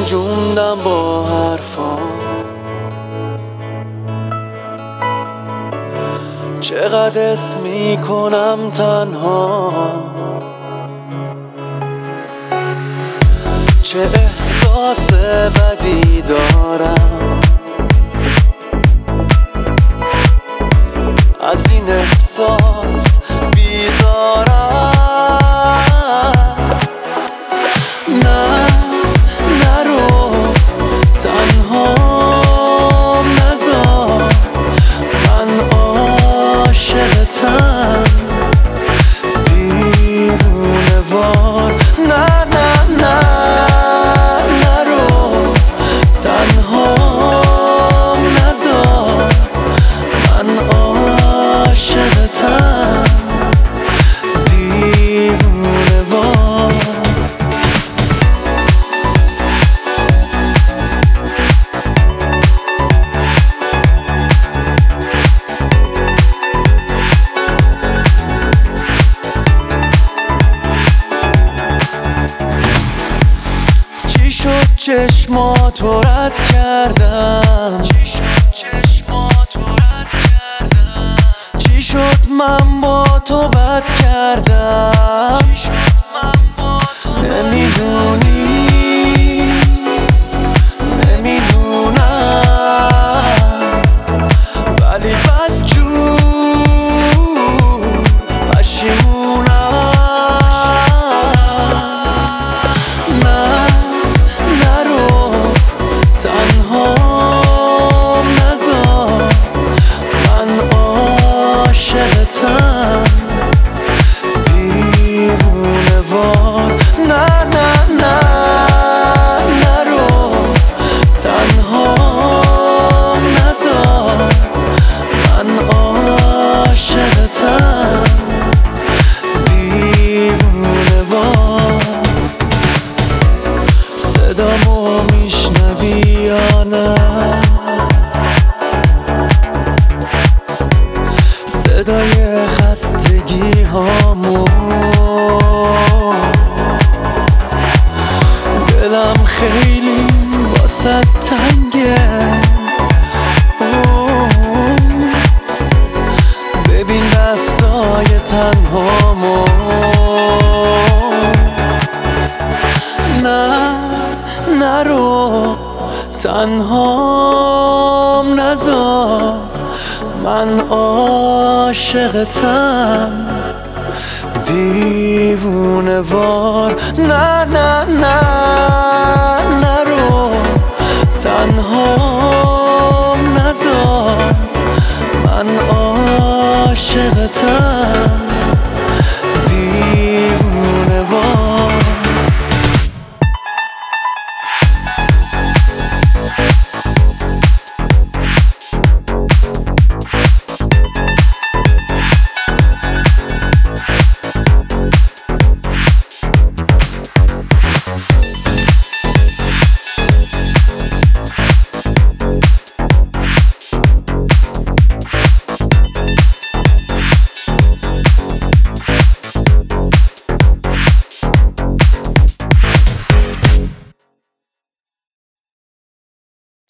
رنجوندم با حرفام، چقدر اسم میکنم تنها، چه احساس بدی دارم از این احساس بیزارم. نه نرو تنهام نذار، من عاشقتم دیوونه وار. نه نه نه نرو تنهام نذار، من عاشقتم دیوونه وار. چی شد چشماتو رد کردم، چی شد من با تو بد کردم، نمیدونی نمیدونم ولی بدجور پشیمونم. نه نرو تنهام نذار، من عاشقتم دیوونه وار. نه نه نه نرو تنهام نذار، من عاشقتم دیوونه وار. صدامو میشنوی یا نه؟ صدای خستگی هامو، دلم خیلی واسه تنگه. ببین دستای تنهامو. نه نرو تنهام نذار، من عاشقتم دیوونه وار. نه نه نه